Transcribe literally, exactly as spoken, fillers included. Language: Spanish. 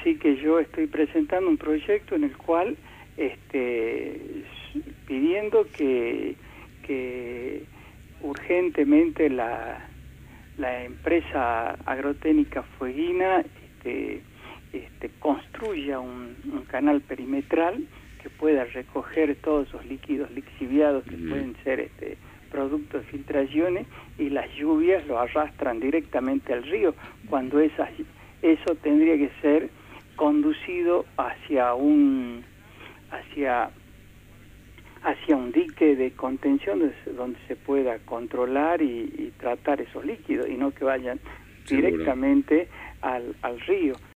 Así que yo estoy presentando un proyecto en el cual, este, pidiendo que, que urgentemente la, la empresa agrotécnica Fueguina este, este, construya un, un canal perimetral que pueda recoger todos esos líquidos lixiviados que mm. pueden ser este, producto de filtraciones, y las lluvias lo arrastran directamente al río, cuando esas, eso tendría que ser conducido hacia un hacia hacia un dique de contención donde, donde se pueda controlar y, y tratar esos líquidos, y no que vayan Seguro. directamente al, al río.